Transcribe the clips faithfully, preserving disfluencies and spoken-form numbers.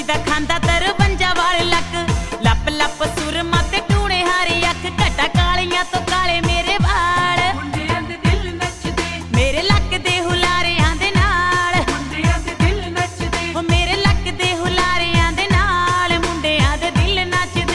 कुड़ी दा खांदा तरवंजा वाले लक लप लप सुरमा ते टूणे हारी अख घटा कालियां तो काले मेरे वाल मुंडियां दे दिल नचदे मेरे लक दे हुलारियां दे नाल मुंडियां दे दिल नचदे ओ मेरे लक दे हुलारियां दे नाल मुंडियां दे दिल नचदे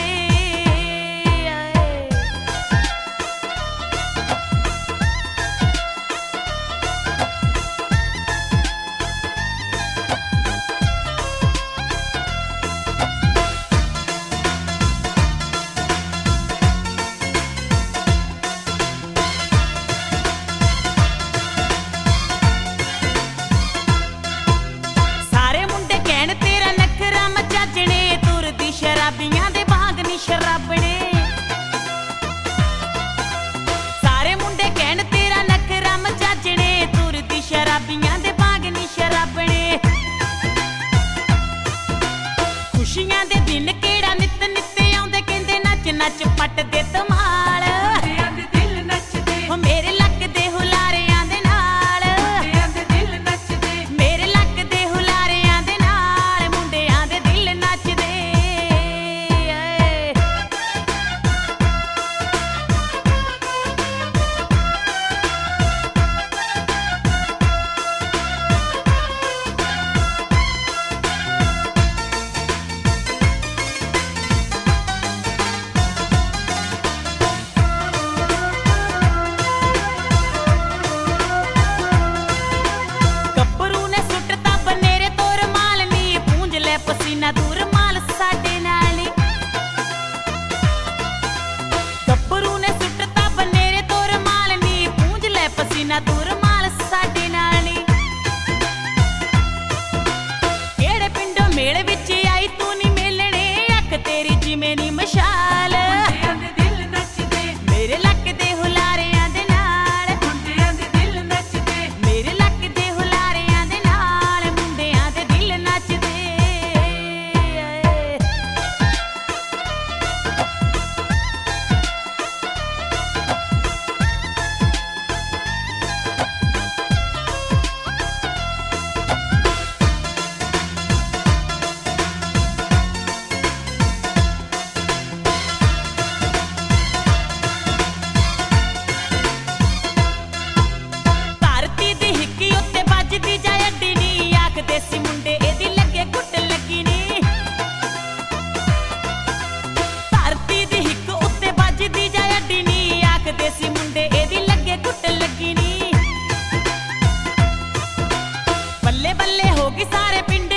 शराबियां दे भाग नी शराबने सारे मुंडे कहन तेरा नखरा मचाजने तुरदी शराबियां दे भाग नी शराबने खुशियां दे दिन केड़ा नित नित आउंदे कहंदे नच नच पट दे धमाल मुंडियां दे दिल नचदे ओ मेरे लक दे हुलारियां दे नाल मुंडियां दे दिल नचदे मेरे लक दे हुलारियां दे नाल मुंडियां दे दिल नचदे पसीना दूर माल साडे नाल गब्बरू ने सुटता बनेरे तोर माल नी पूंज ले पसीना दूर माल साडे नाल केड़े पिंडों मेले विच आई तू नी मेलणे अख तेरी जिमें नी मशाल मुंडियां दे दिल नचदे मेरे लक दे हुलारियां दे नाल मुंडियां दे दिल नचदे मेरे लक दे हुलारियां दे नाल मुंडियां दे दिल नचदे देसी मुंडे एदी लगे गुट लगी नी धरती दी हिक उत्ते बजदी जाए अड्डी नी आख देसी मुंडे एदी लगे गुट लगी नी बल्ले बल्ले होगी सारे पिंड